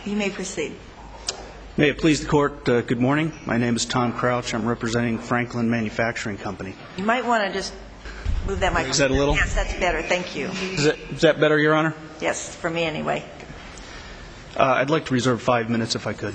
You may proceed. May it please the Court, good morning. My name is Tom Crouch. I'm representing Franklin Manufacturing Company. You might want to just move that microphone. Is that a little? Yes, that's better. Thank you. Is that better, Your Honor? Yes, for me anyway. I'd like to reserve 5 minutes if I could.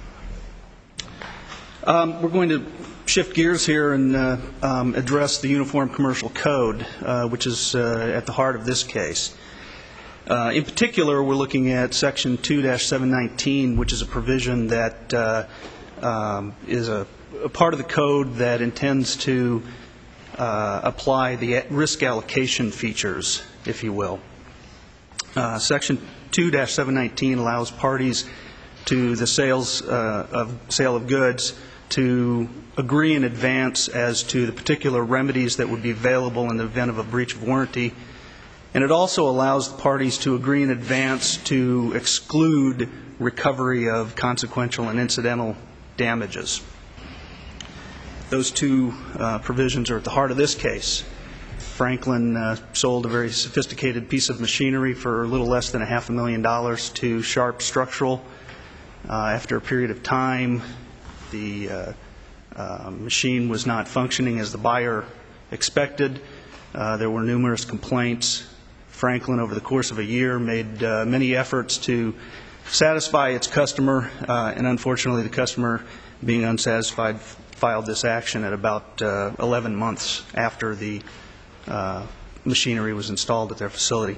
We're going to shift gears here and address the Uniform Commercial Code, which is at the heart of this case. In particular, we're looking at Section 2-719, which is a provision that is a part of the code that intends to apply the risk allocation features, if you will. Section 2-719 allows parties to the sale of goods to agree in advance as to the particular remedies that would be available in the event of a breach of warranty. And it also allows the parties to agree in advance to exclude recovery of consequential and incidental damages. Those two provisions are at the heart of this case. Franklin sold a very sophisticated piece of machinery for a little less than $500,000 to Sharp Structural. After a period of time, the machine was not functioning as the buyer expected. There were numerous complaints. Franklin, over the course of a year, made many efforts to satisfy its customer, and unfortunately the customer, being unsatisfied, filed this action at about 11 months after the machinery was installed at their facility.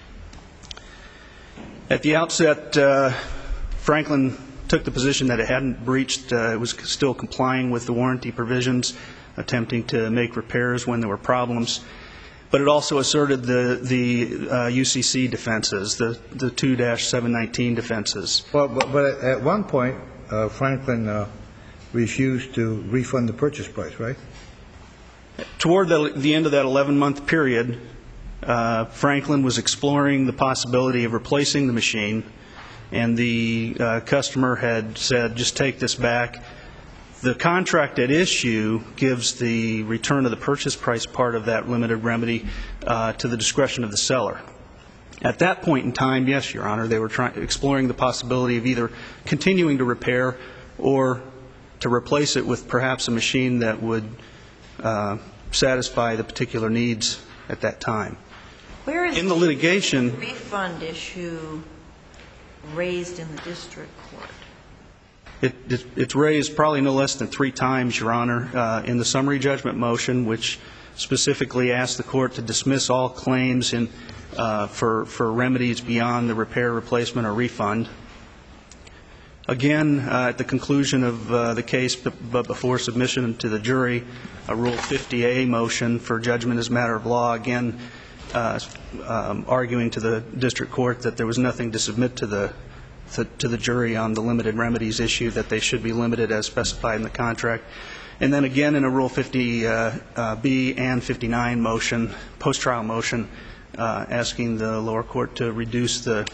At the outset, Franklin took the position that it hadn't breached, it was still complying with the warranty provisions, attempting to make repairs when there were problems. But it also asserted the UCC defenses, the 2-719 defenses. Well, but at one point, Franklin refused to refund the purchase price, right? Toward the end of that 11-month period, Franklin was exploring the possibility of replacing the machine, and the customer had said, just take this back. The contract at issue gives the return of the purchase price part of that limited remedy to the discretion of the seller. At that point in time, yes, Your Honor, they were exploring the possibility of either continuing to repair or to replace it with perhaps a machine that would satisfy the particular needs at that time. Where is in the litigation, the refund issue raised in the district court? It's raised probably no less than 3 times, Your Honor, in the summary judgment motion, which specifically asked the court to dismiss all claims for remedies beyond the repair, replacement, or refund. Again, at the conclusion of the case, but before submission to the jury, a Rule 50A motion for judgment as a matter of law, again arguing to the district court that there was nothing to submit to the jury on the limited remedies issue, that they should be limited as specified in the contract. And then again in a Rule 50B and 59 motion, post-trial motion, asking the lower court to reduce the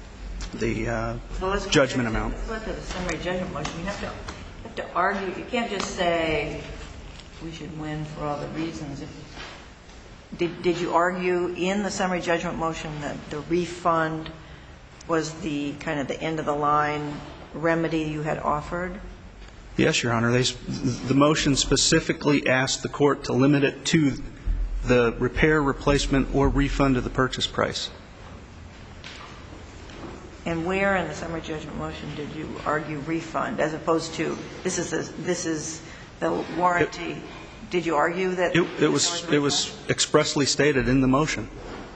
judgment amount. Let's look at the summary judgment motion. You have to argue. You can't just say we should win for all the reasons. Did you argue in the summary judgment motion that the refund was the kind of the end of the line remedy you had offered? Yes, Your Honor. The motion specifically asked the court to limit it to the repair, replacement, or refund of the purchase price. And where in the summary judgment motion did you argue refund as opposed to this is the warranty? Did you argue that it was expressly stated in the motion?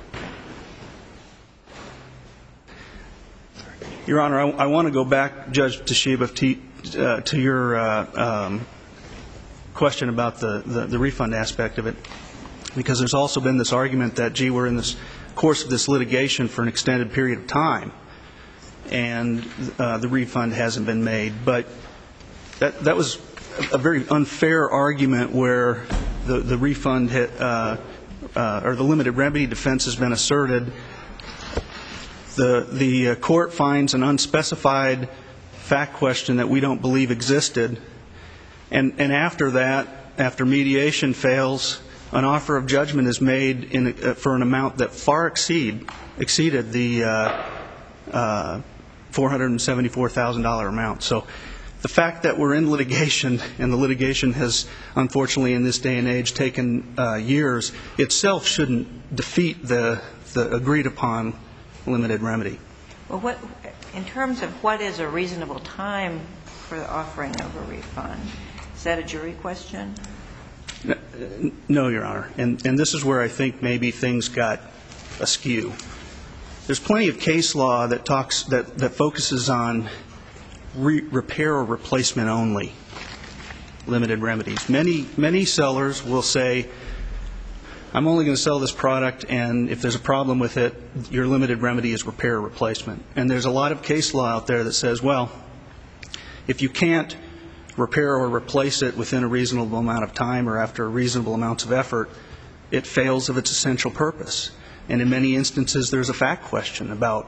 Your Honor, I want to go back, Judge Toshiba, to your question about the refund aspect of it, because there's also been this argument that, gee, we're in this course of this litigation for an extended period of time, and the refund hasn't been made. But that was a very unfair argument where the refund or the limited remedy defense has been asserted. The court finds an unspecified fact question that we don't believe existed, and after that, after mediation fails, an offer of judgment is made for an amount that far exceeded the $474,000 amount. So the fact that we're in litigation, and the litigation has, unfortunately, in this day and age, taken years, itself shouldn't defeat the agreed-upon limited remedy. Well, in terms of what is a reasonable time for the offering of a refund, is that a jury question? No, Your Honor. And this is where I think maybe things got askew. There's plenty of case law that focuses on repair or replacement only limited remedies. Many sellers will say, I'm only going to sell this product, and if there's a problem with it, your limited remedy is repair or replacement. And there's a lot of case law out there that says, well, if you can't repair or replace it within a reasonable amount of time or after reasonable amounts of effort, it fails of its essential purpose. And in many instances, there's a fact question about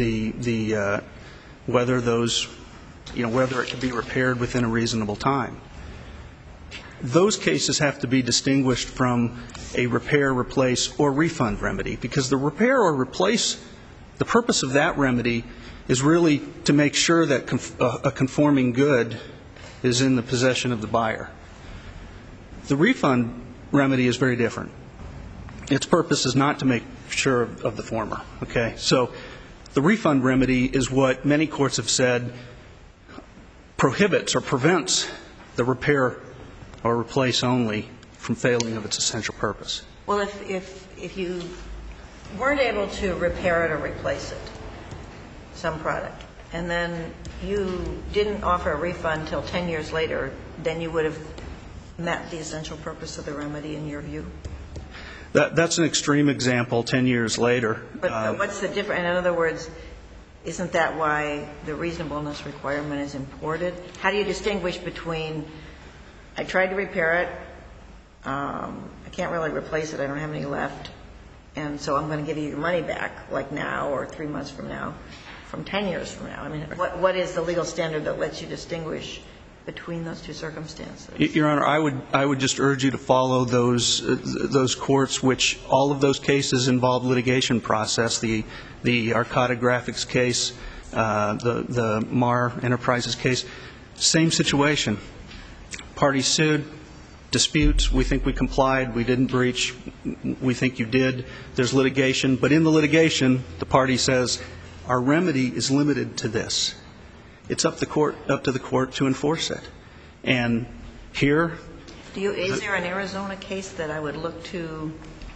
whether those, whether it can be repaired within a reasonable time. Those cases have to be distinguished from a repair, replace, or refund remedy, because the repair or replace, the purpose of that remedy is really to make sure that a conforming good is in the possession of the buyer. The refund remedy is very different. Its purpose is not to make sure of the former. Okay? So the refund remedy is what many courts have said prohibits or prevents the repair or replace only from failing of its essential purpose. Well, if you weren't able to repair it or replace it, some product, and then you didn't offer a refund until 10 years later, then you would have met the essential purpose of the remedy in your view? That's an extreme example, 10 years later. But what's the difference? In other words, isn't that why the reasonableness requirement is imported? How do you distinguish between I tried to repair it, I can't really replace it, I don't have any left, and so I'm going to give you your money back, like now or 3 months from now, from 10 years from now? I mean, what is the legal standard that lets you distinguish between those two circumstances? Your Honor, I would just urge you to follow those courts, which all of those cases involve litigation process. The Arcata Graphics case, the Mar Enterprises case, same situation. Parties sued, disputes, we think we complied, we didn't breach, we think you did. There's litigation, but in the litigation, the party says, our remedy is limited to this. It's up to the court to enforce it. And here... Is there an Arizona case that I would look to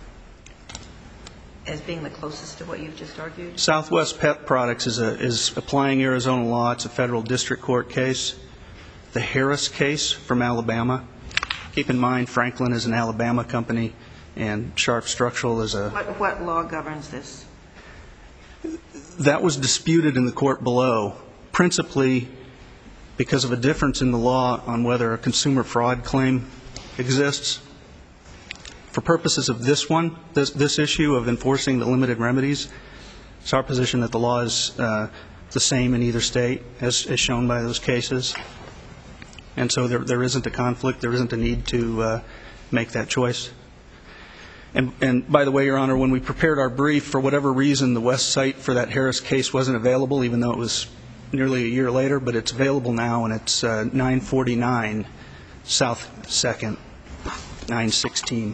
as being the closest to what you've just argued? Southwest Pet Products is applying Arizona law. It's a federal district court case. The Harris case from Alabama. Keep in mind, Franklin is an Alabama company, and Sharp Structural is a... What law governs this? That was disputed in the court below, principally because of a difference in the law on whether a consumer fraud claim exists. For purposes of this one, this issue of enforcing the limited remedies, it's our position that the law is the same in either state, as shown by those cases. And so there isn't a conflict, there isn't a need to make that choice. And by the way, Your Honor, when we prepared our brief, for whatever reason, the West site for that Harris case wasn't available, even though it was nearly a year later, but it's available now, and it's 949 South 2nd, 916.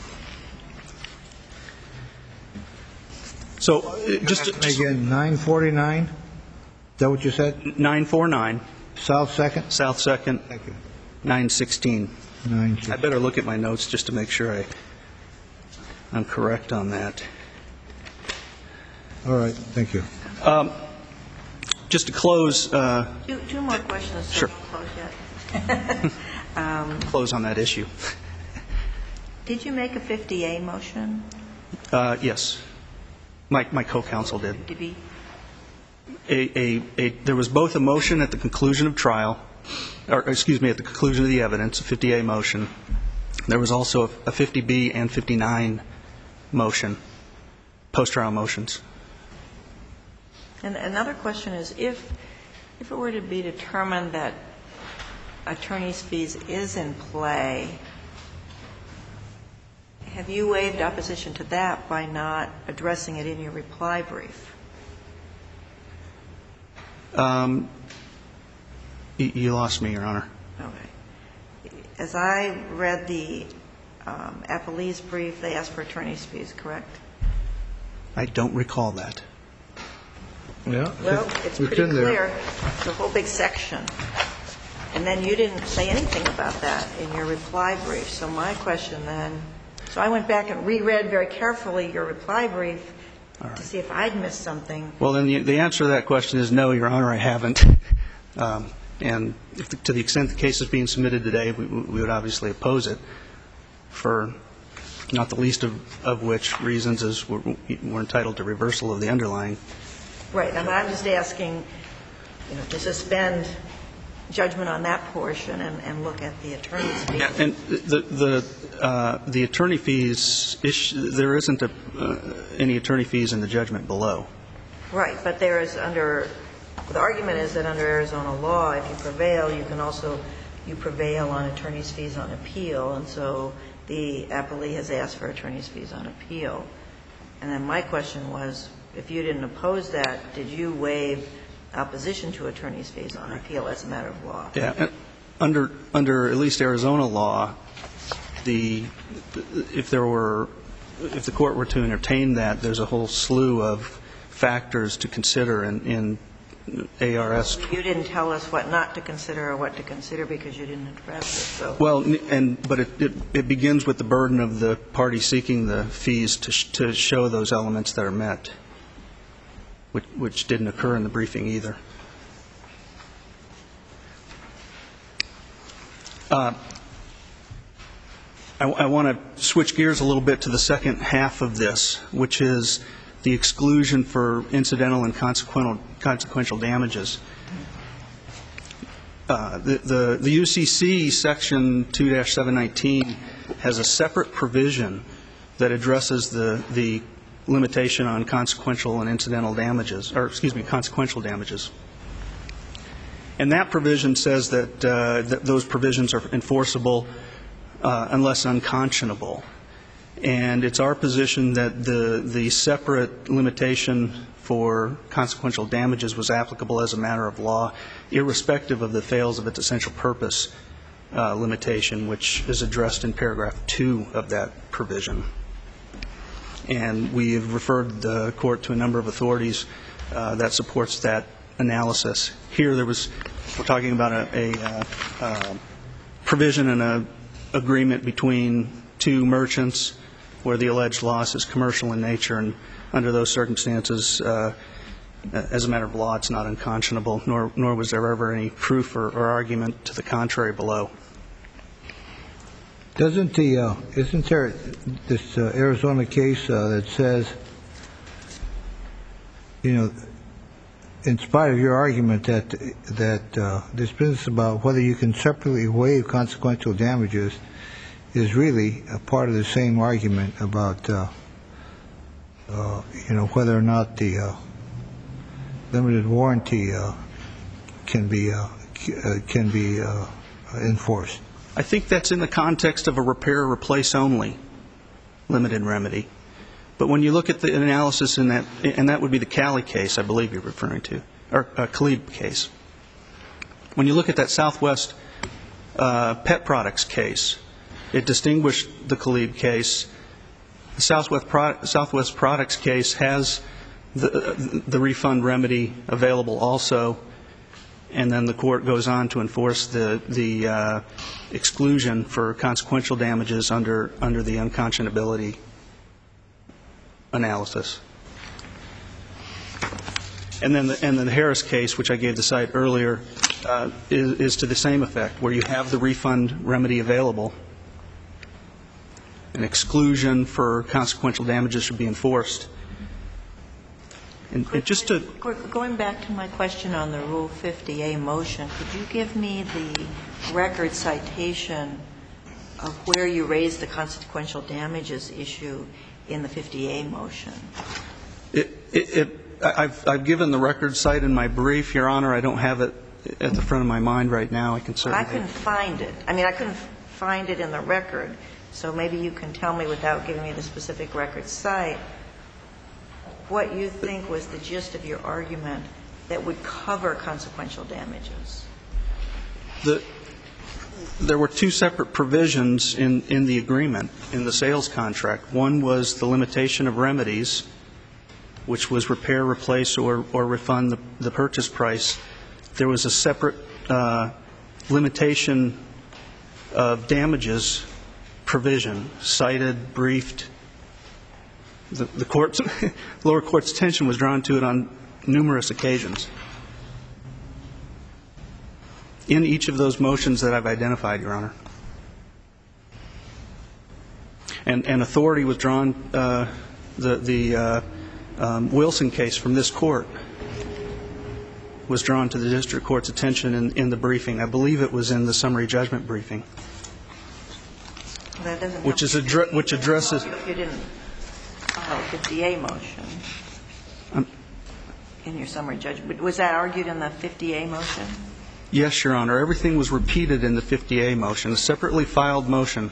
So just again, 949? Is that what you said? 949. South 2nd? South 2nd. Thank you. 916. 916. I better look at my notes just to make sure I'm correct on that. All right. Thank you. Just to close. Two more questions. Sure. Close yet. Close on that issue. Did you make a 50A motion? Yes. My co-counsel did. Did he? There was both a motion at the conclusion of trial, or excuse me, at the conclusion of the evidence, a 50A motion. There was also a 50B and 59 motion, post-trial motions. And another question is, if it were to be determined that attorney's fees is in play, have you waived opposition to that by not addressing it in your reply brief? You lost me, Your Honor. Okay. As I read the appellee's brief, they asked for attorney's fees, correct? I don't recall that. Yeah. Well, it's pretty clear. It's a whole big section. And then you didn't say anything about that in your reply brief. So my question then, so I went back and reread very carefully your reply brief to see if I'd missed something. Well, then the answer to that question is no, Your Honor, I haven't. And to the extent the case is being submitted today, we would obviously oppose it, for not the least of which reasons is we're entitled to reversal of the underlying. Right. And I'm just asking, to suspend judgment on that portion and look at the attorney's fees. Yeah, and the attorney fees issue, there isn't any attorney fees in the judgment below. Right. But there is the argument is that under Arizona law, if you prevail, you can also, you prevail on attorney's fees on appeal. And so the appellee has asked for attorney's fees on appeal. And then my question was, if you didn't oppose that, did you waive opposition to attorney's fees on appeal as a matter of law? Yeah. Under at least Arizona law, if the court were to entertain that, there's a whole slew of factors to consider in ARS. You didn't tell us what not to consider or what to consider because you didn't address it. So. Well, but it begins with the burden of the party seeking the fees to show those elements that are met, which didn't occur in the briefing either. I want to switch gears a little bit to the second half of this, which is the exclusion for incidental and consequential damages. The UCC section 2-719 has a separate provision that addresses the limitation on consequential and incidental damages, or excuse me, consequential damages. And that provision says that those provisions are enforceable unless unconscionable. And it's our position that the separate limitation for consequential damages was applicable as a matter of law, irrespective of the fails of its essential purpose limitation, which is addressed in paragraph 2 of that provision. And we have referred the court to a number of authorities that supports that analysis. Here we're talking about a provision and an agreement between two merchants where the alleged loss is commercial in nature, and under those circumstances, as a matter of law, it's not unconscionable, nor was there ever any proof or argument to the contrary below. Isn't there this Arizona case that says, in spite of your argument that this business about whether you can separately waive consequential damages is really a part of the same argument about whether or not the limited warranty can be enforced? I think that's in the context of a repair or replace only limited remedy. But when you look at the analysis in that, and that would be the Cali case I believe you're referring to, or Khalib case. When you look at that Southwest Pet Products case, it distinguished the Khalib case. The Southwest Products case has the refund remedy available also, and then the court goes on to enforce the exclusion for consequential damages under the unconscionability analysis. And then the Harris case, which I gave the cite earlier, is to the same effect, where you have the refund remedy available. An exclusion for consequential damages should be enforced. And just to going back to my question on the Rule 50A motion, could you give me the record citation of where you raised the consequential damages issue in the 50A motion? I've given the record cite in my brief, Your Honor. I don't have it at the front of my mind right now. I can certainly. I couldn't find it. I mean, I couldn't find it in the record. So maybe you can tell me without giving me the specific record cite what you think was the gist of your argument that would cover consequential damages? There were two separate provisions in the agreement, in the sales contract. One was the limitation of remedies, which was repair, replace, or refund the purchase price. There was a separate limitation of damages provision, cited, briefed. The lower court's attention was drawn to it on numerous occasions. In each of those motions that I've identified, Your Honor. And authority was drawn, the Wilson case from this court was drawn to the district court's attention in the briefing. I believe it was in the summary judgment briefing. That doesn't which addresses. You didn't file a 50A motion in your summary judgment. Was that argued in the 50A motion? Yes, Your Honor. Everything was repeated in the 50A motion, a separately filed motion.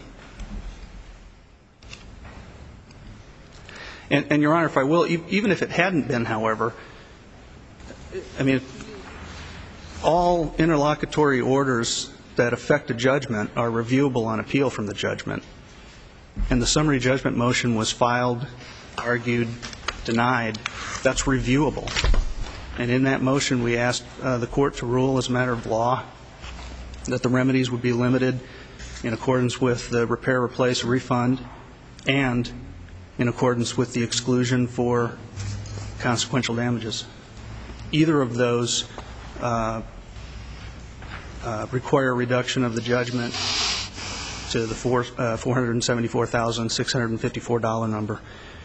And Your Honor, if I will, even if it hadn't been, however, I mean, all interlocutory orders that affect a judgment are reviewable on appeal from the judgment. And the summary judgment motion was filed, argued, denied. That's reviewable. And in that motion, we asked the court to rule as a matter of law that the remedies would be limited in accordance with the repair, replace, refund, and in accordance with the exclusion for consequential damages. Either of those require a reduction of the judgment to the $474,654 number.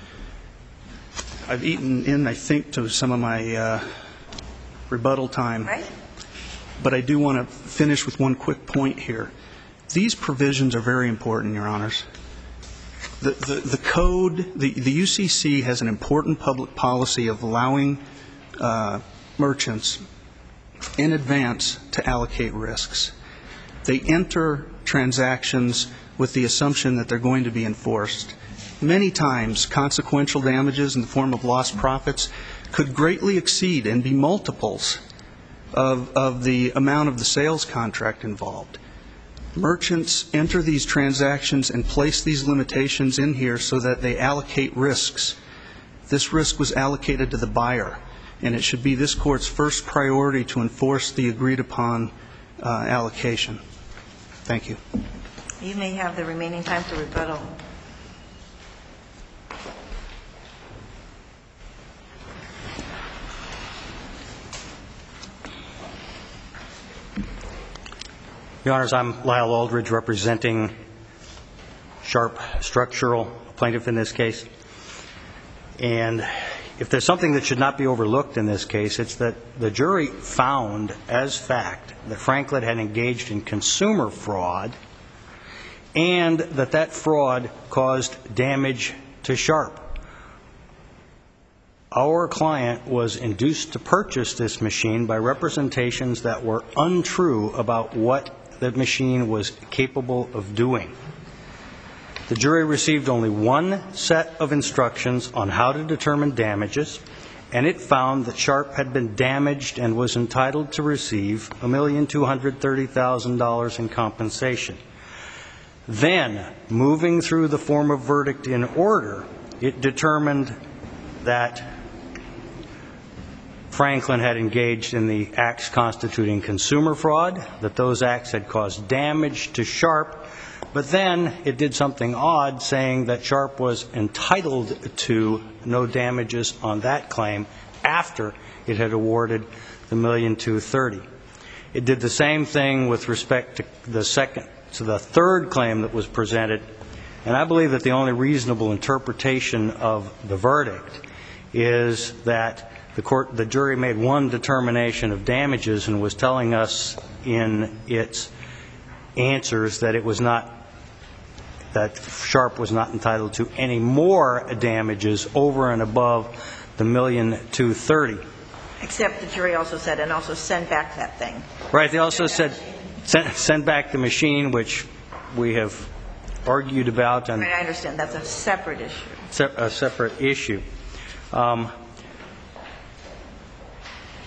I've eaten in, I think, to some of my rebuttal time. Right. But I do want to finish with one quick point here. These provisions are very important, Your Honors. The code, the UCC has an important public policy of allowing merchants in advance to allocate risks. They enter transactions with the assumption that they're going to be enforced. Many times, consequential damages in the form of lost profits could greatly exceed and be multiples of the amount of the sales contract involved. Merchants enter these transactions and place these limitations in here so that they allocate risks. This risk was allocated to the buyer, and it should be this Court's first priority to enforce the agreed-upon allocation. Thank you. You may have the remaining time for rebuttal. Your Honors, I'm Lyle Aldridge, representing Sharp Structural, plaintiff in this case. And if there's something that should not be overlooked in this case, it's that the jury found as fact that Franklin had engaged in consumer fraud and that that fraud caused damage to Sharp. Our client was induced to purchase this machine by representations that were untrue about what the machine was capable of doing. The jury received only one set of instructions on how to determine damages, and it found that Sharp had been damaged and was entitled to receive $1,230,000 in compensation. Then, moving through the form of verdict in order, it determined that Franklin had engaged in the acts constituting consumer fraud, that those acts had caused damage to Sharp, but then it did something odd, saying that Sharp was entitled to no damages on that claim after it had awarded the $1,230,000. It did the same thing with respect to the third claim that was presented, and I believe that the only reasonable interpretation of the verdict is that the jury made one determination of damages and was telling us in its answers that it was not, that Sharp was not entitled to any more damages over and above the $1,230,000. Except the jury also said, and also send back that thing. Right. They also said, send back the machine, which we have argued about. And I understand. That's a separate issue. A separate issue.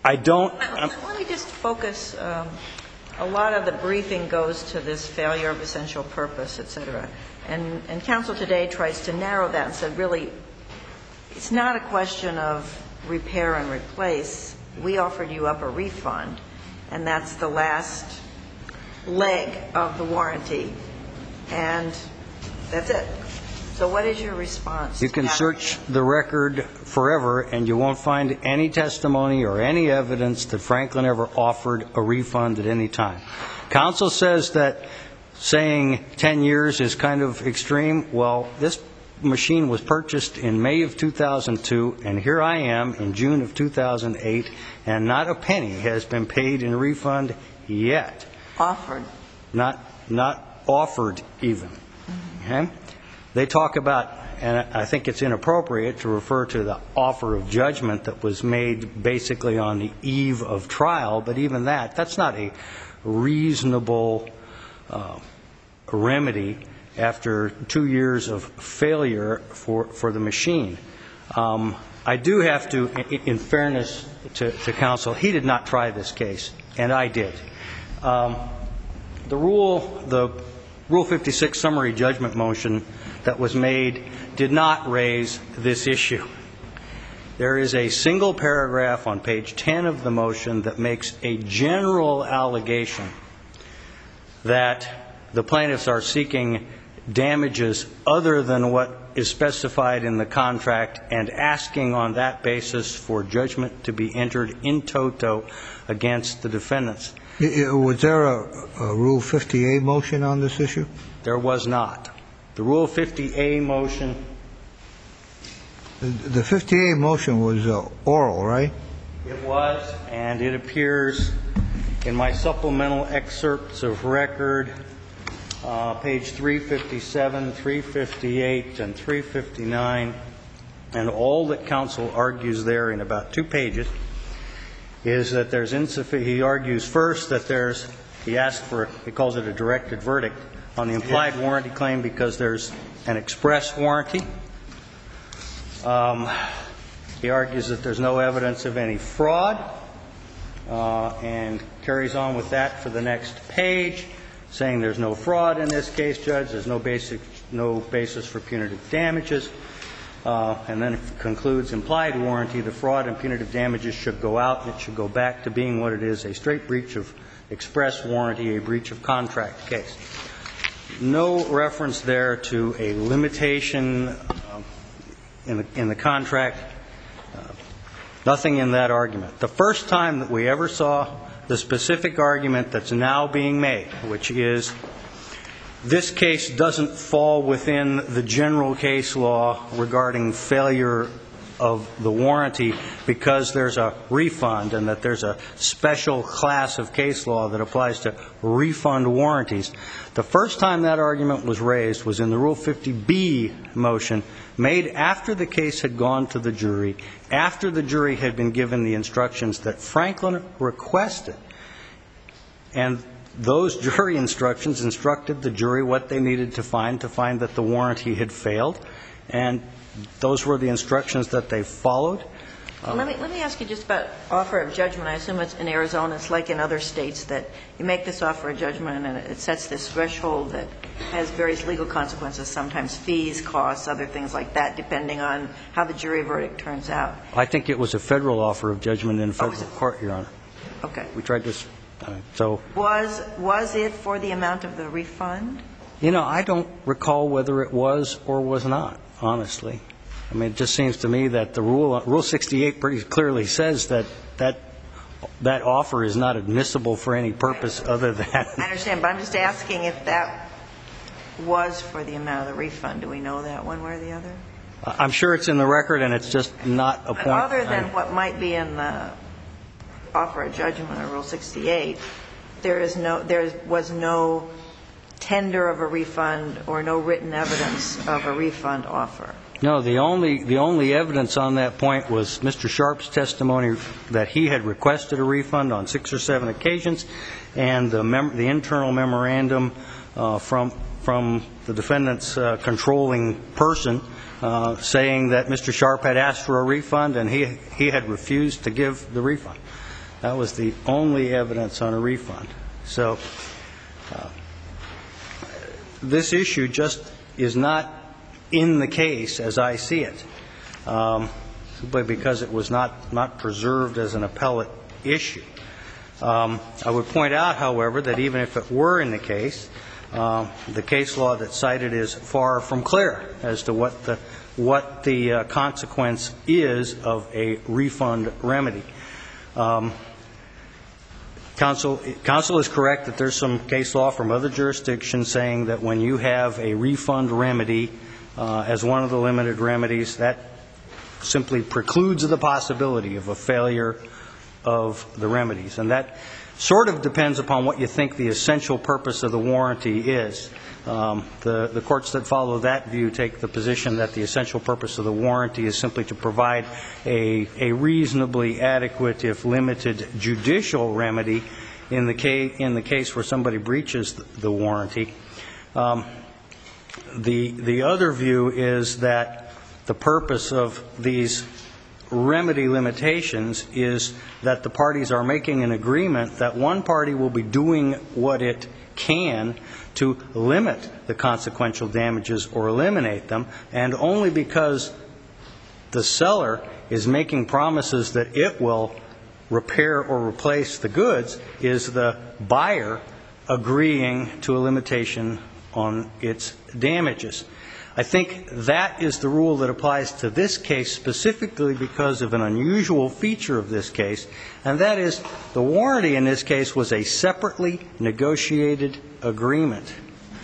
I don't. Let me just focus. A lot of the briefing goes to this failure of essential purpose, et cetera. And counsel today tries to narrow that and said, really, it's not a question of repair and replace. We offered you up a refund, and that's the last leg of the warranty. And that's it. So what is your response? You can search the record forever, and you won't find any testimony or any evidence that Franklin ever offered a refund at any time. Counsel says that saying 10 years is kind of extreme. Well, this machine was purchased in May of 2002, and here I am in June of 2008, and not a penny has been paid in refund yet. Offered. Not offered even. Okay? They talk about, and I think it's inappropriate to refer to the offer of judgment that was made basically on the eve of trial, but even that's not a reasonable remedy after 2 years of failure for the machine. I do have to, in fairness to counsel, he did not try this case, and I did. The Rule 56 summary judgment motion that was made did not raise this issue. There is a single paragraph on page 10 of the motion that makes a general allegation that the plaintiffs are seeking damages other than what is specified in the contract and asking on that basis for judgment to be entered in toto against the defendants. Was there a Rule 50A motion on this issue? There was not. The Rule 50A motion. The 50A motion was oral, right? It was, and it appears in my supplemental excerpts of record, page 357, 358, and 359, and all that counsel argues there in about 2 pages is that there's insufficient. He argues first that he asks for, he calls it a directed verdict on the implied warranty claim because there's an express warranty. He argues that there's no evidence of any fraud, and carries on with that for the next page, saying there's no fraud in this case, Judge, there's no basis for punitive damages, and then concludes implied warranty, the fraud and punitive damages should go out, and it should go back to being what it is, a straight breach of express warranty, a breach of contract case. No reference there to a limitation in the contract, nothing in that argument. The first time that we ever saw the specific argument that's now being made, which is this case doesn't fall within the general case law regarding failure of the warranty because there's a refund and that there's a special class of case law that applies to refund warranties. The first time that argument was raised was in the Rule 50B motion made after the case had gone to the jury, after the jury had been given the instructions that Franklin requested. And those jury instructions instructed the jury what they needed to find that the warranty had failed. And those were the instructions that they followed. Let me ask you just about offer of judgment. I assume it's in Arizona. It's like in other states that you make this offer of judgment and it sets this threshold that has various legal consequences, sometimes fees, costs, other things like that, depending on how the jury verdict turns out. I think it was a federal offer of judgment in a federal court, Your Honor. Okay. We tried this. So was it for the amount of the refund? You know, I don't recall whether it was or was not, honestly. I mean, it just seems to me that the Rule 68 pretty clearly says that offer is not admissible for any purpose other than. I understand, but I'm just asking if that was for the amount of the refund. Do we know that one way or the other? I'm sure it's in the record, and it's just not a point. But other than what might be in the offer of judgment or Rule 68, there was no tender of a refund or no written evidence of a refund offer. No, the only evidence on that point was Mr. Sharp's testimony that he had requested a refund on 6 or 7 occasions, and the internal memorandum from the defendant's controlling person saying that Mr. Sharp had asked for a refund and he had refused to give the refund. That was the only evidence on a refund. So this issue just is not in the case as I see it, simply because it was not preserved as an appellate issue. I would point out, however, that even if it were in the case law that's cited is far from clear as to what the consequence is of a refund remedy. Counsel is correct that there's some case law from other jurisdictions saying that when you have a refund remedy as one of the limited remedies, that simply precludes the possibility of a failure of the remedies. And that sort of depends upon what you think the essential purpose of the warranty is. The courts that follow that view take the position that the essential purpose of the warranty is simply to provide a reasonably adequate, if limited, judicial remedy in the case where somebody breaches the warranty. The other view is that the purpose of these remedy limitations is that the parties are making an agreement that one party will be doing what it can to limit the consequential damages or eliminate them, and only because the seller is making promises that it will repair or replace the goods is the buyer agreeing to a limitation on its damages. I think that is the rule that applies to this case specifically because of an unusual feature of this case, and that is the warranty in this case was a separately negotiated agreement.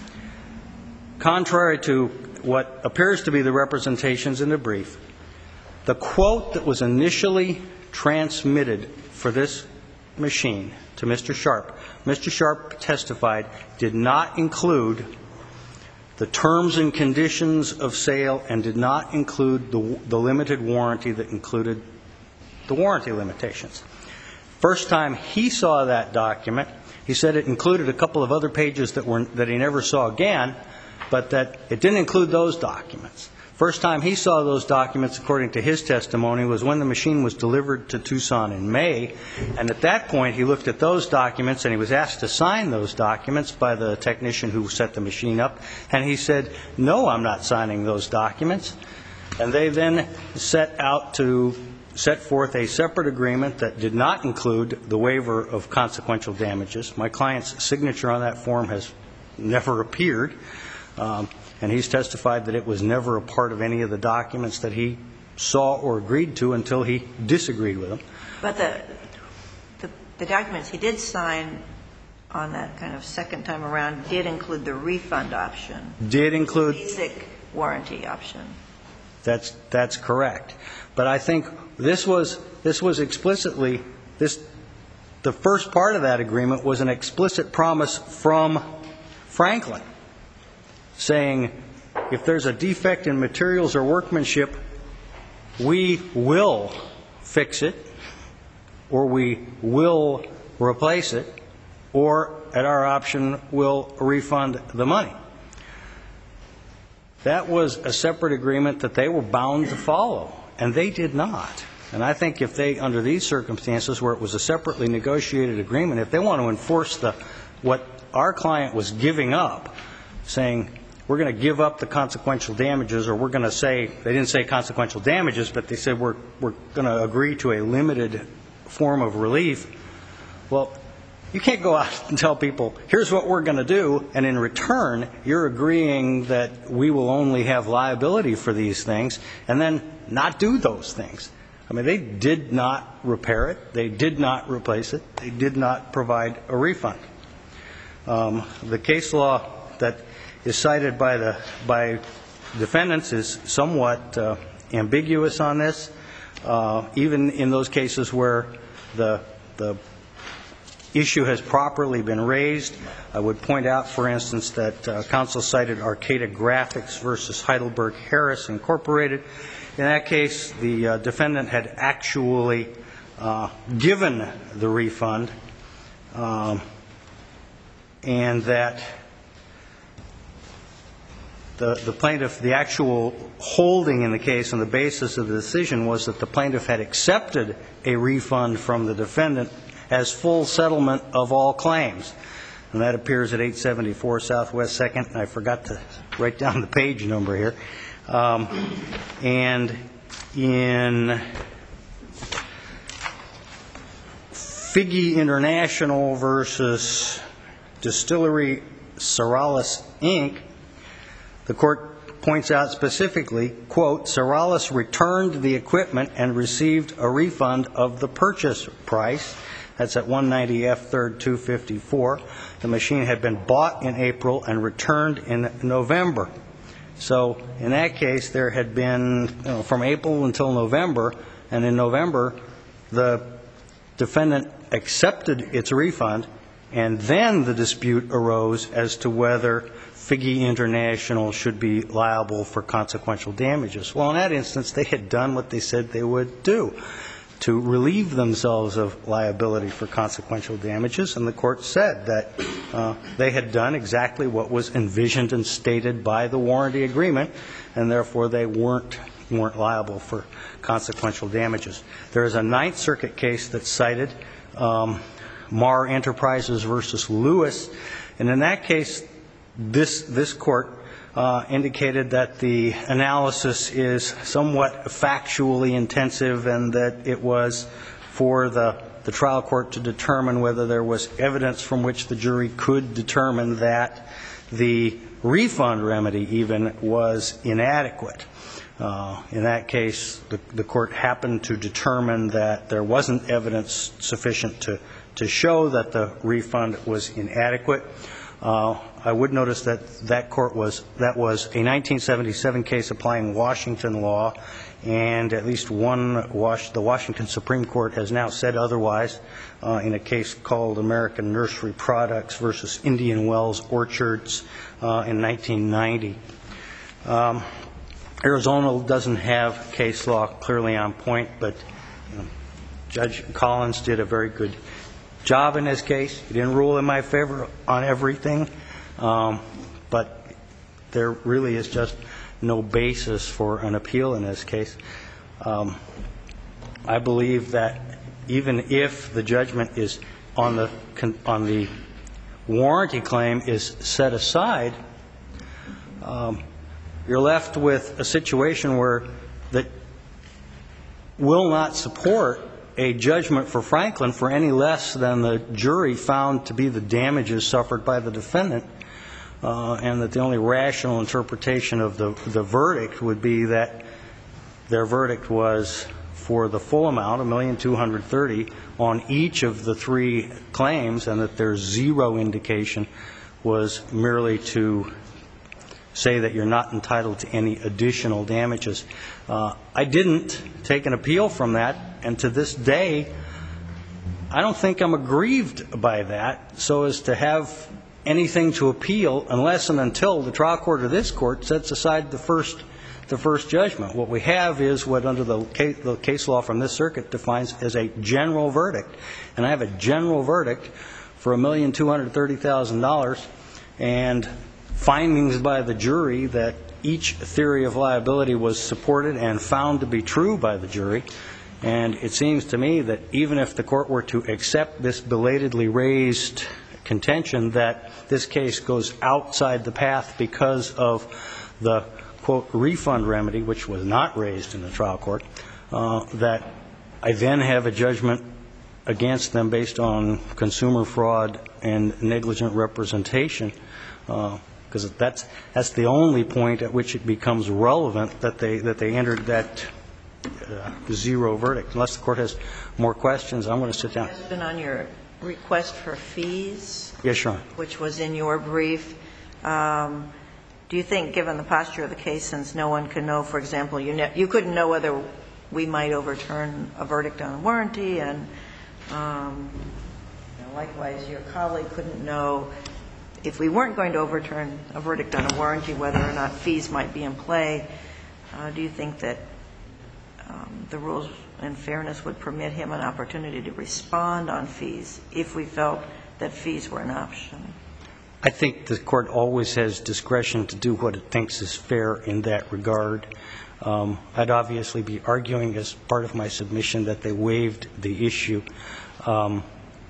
Contrary to what appears to be the representations in the brief, the quote that was initially transmitted for this machine to Mr. Sharp testified did not include the terms and conditions of sale and did not include the limited warranty that included the warranty limitations. First time he saw that document, he said it included a couple of other pages that he never saw again, but that it didn't include those documents. First time he saw those documents, according to his testimony, was when the machine was delivered to Tucson in May. And at that point, he looked at those documents and he was asked to sign those documents by the technician who set the machine up. And he said, "No, I'm not signing those documents." And they then set out to set forth a separate agreement that did not include the waiver of consequential damages. My client's signature on that form has never appeared. And he's testified that it was never a part of any of the documents that he saw or agreed to until he disagreed with them. But the documents he did sign on that kind of second time around did include the refund option. Did include the basic warranty option. That's correct. But I think this was explicitly the first part of that agreement was an explicit promise from Franklin, saying if there's a defect in materials or workmanship, we will fix it, or we will replace it, or at our option, we'll refund the money. That was a separate agreement that they were bound to follow, and they did not. And I think if they, under these circumstances where it was a separately negotiated agreement, if they want to enforce what our client was giving up, saying we're going to give up the consequential damages, or we're going to say, they didn't say consequential damages, but they said we're going to agree to a limited form of relief. Well, you can't go out and tell people, here's what we're going to do, and in return, you're agreeing that we will only have liability for these things, and then not do those things. I mean, they did not repair it. They did not replace it. They did not provide a refund. The case law that is cited by defendants is somewhat ambiguous on this. Even in those cases where the issue has properly been raised, I would point out, for instance, that counsel cited Arcata Graphics versus Heidelberg Harris Incorporated. In that case, the defendant had actually given the refund, and that the plaintiff, the actual holding in the case and the basis of the decision was that the plaintiff had accepted a refund from the defendant as full settlement of all claims. And that appears at 874 Southwest 2nd. I forgot to write down the page number here. And in Figge International versus Distillery Ceralis, Inc., the court points out specifically, quote, Ceralis returned the equipment and received a refund of the purchase price. That's at 190 F. 3rd 254. The machine had been bought in April and returned in November. So in that case, there had been, from April until November, and in November, the defendant accepted its refund, and then the dispute arose as to whether Figge International should be liable for consequential damages. Well, in that instance, they had done what they said they would do, to relieve themselves of liability for consequential damages, and the court said that they had done exactly what was envisioned and stated by the warranty agreement, and therefore they weren't liable for consequential damages. There is a Ninth Circuit case that's cited, Marr Enterprises versus Lewis, and in that case, this court indicated that the analysis is somewhat factually intensive and that it was for the trial court to determine whether there was evidence from which the jury could determine that the refund remedy even was inadequate. In that case, the court happened to determine that there wasn't evidence sufficient to show that the refund was inadequate. I would notice that that was a 1977 case applying Washington law, and at least the Washington Supreme Court has now said otherwise in a case called American Nursery Products versus Indian Wells Orchards in 1990. Arizona doesn't have case law clearly on point, but Judge Collins did a very good job in this case. He didn't rule in my favor on everything, but there really is just no basis for an appeal in this case. I believe that even if the judgment is on the warranty claim is set aside, you're left with a situation where that will not support a judgment for Franklin for any less than the jury found to be the damages suffered by the defendant, and that the only rational interpretation of the verdict would be that their verdict was for the full amount, $1,230,000, on each of the three claims, and that their zero indication was merely to say that you're not entitled to any additional damages. I didn't take an appeal from that, and to this day, I don't think I'm aggrieved by that so as to have anything to appeal unless and until the trial court or this court sets aside the first judgment. What we have is what under the case law from this circuit defines as a general verdict, and I have a general verdict for $1,230,000 and findings by the jury that each theory of liability was supported and found to be true by the jury. And it seems to me that even if the court were to accept this belatedly raised contention that this case goes outside the path because of the, quote, refund remedy, which was not raised in the trial court, that I then have a judgment against them based on consumer fraud and negligent representation, because that's the only point at which it becomes relevant that they entered that zero verdict. Unless the court has more questions, I'm going to sit down. Question on your request for fees. Yes, Your Honor. Which was in your brief. Do you think, given the posture of the case, since no one can know, for example, you couldn't know whether we might overturn a verdict on a warranty, and likewise your colleague couldn't know if we weren't going to overturn a verdict on a warranty whether or not fees might be in play, do you think that the rules and fairness would permit him an opportunity to respond on fees if we felt that fees were an option? I think the court always has discretion to do what it thinks is fair in that regard. I'd obviously be arguing as part of my submission that they waived the issue.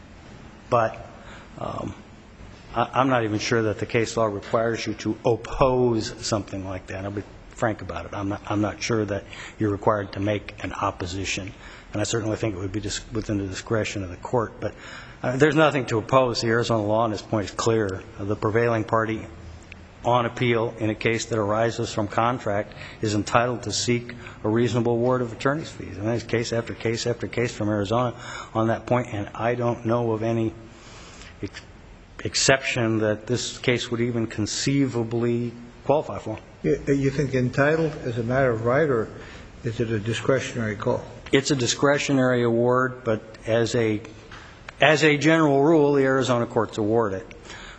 But I'm not even sure that the case law requires you to oppose something like that. I'll be frank about it. I'm not sure that you're required to make an opposition. And I certainly think it would be within the discretion of the court. But there's nothing to oppose. The Arizona law on this point is clear. The prevailing party on appeal in a case that arises from contract is entitled to seek a reasonable award of attorney's fees. And there's case after case after case from Arizona on that point, and I don't know of any exception that this case would even conceivably qualify for. You think entitled as a matter of right, or is it a discretionary call? It's a discretionary award, but as a general rule, the Arizona courts award it.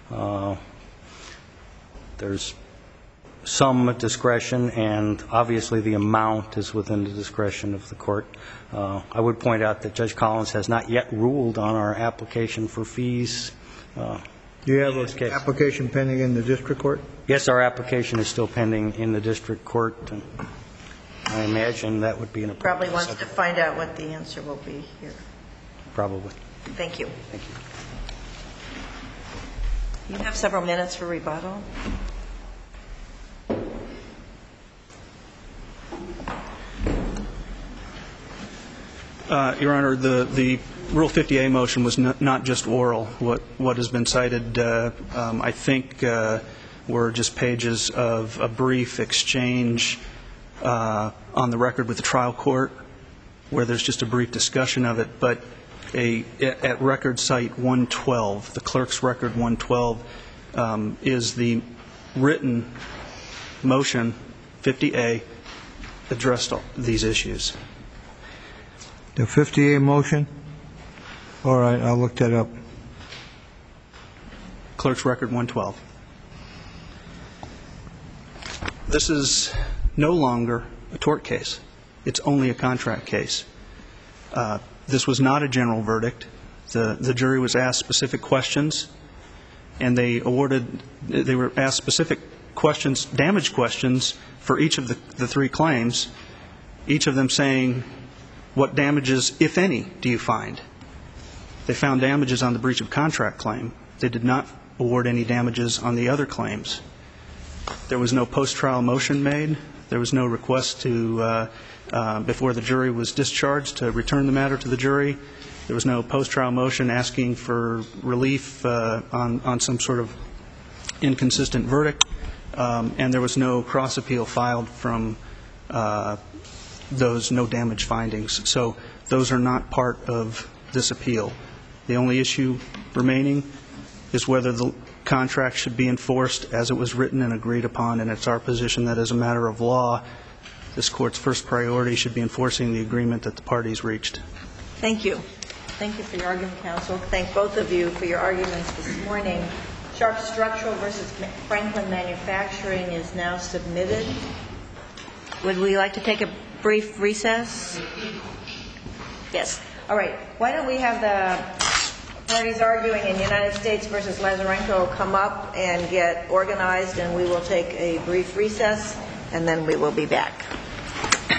There's some discretion, and obviously the amount is within the discretion of the court. I would point out that Judge Collins has not yet ruled on our application for fees. Do you have an application pending in the district court? Yes, our application is still pending in the district court, and I imagine that would be an appropriate Probably wants to subject. find out what the answer will be here. Probably. Thank you. Thank you. You have several minutes for rebuttal. Your Honor, the Rule 50A motion was not just oral. What has been cited, I think, were just pages of a brief exchange on the record with the trial court, where there's just a brief discussion of it. But at record site 112, the clerk's record 112, is the written motion, 50A, addressed these issues. The 50A motion? All right, I'll look that up. Clerk's record 112. This is no longer a tort case. It's only a contract case. This was not a general verdict. The jury was asked specific questions, and they were asked specific questions, damage questions, for each of the three claims, each of them saying, what damages, if any, do you find? They found damages on the breach of contract claim. They did not award any damages on the other claims. There was no post-trial motion made. There was no request to, before the jury was discharged, to return the matter to the jury. There was no post-trial motion asking for relief on some sort of inconsistent verdict. And there was no cross-appeal filed from those no damage findings. So those are not part of this appeal. The only issue remaining is whether the contract should be enforced as it was written and agreed upon, and it's our position that as a matter of law, this Court's first priority should be enforcing the agreement that the parties reached. Thank you. Thank you for your argument, counsel. Thank both of you for your arguments this morning. Sharp Structural versus Franklin Manufacturing is now submitted. Would we like to take a brief recess? Yes. All right. Why don't we have the parties arguing in United States versus Lazarenko come up and get organized, and we will take a brief recess, and then we will be back.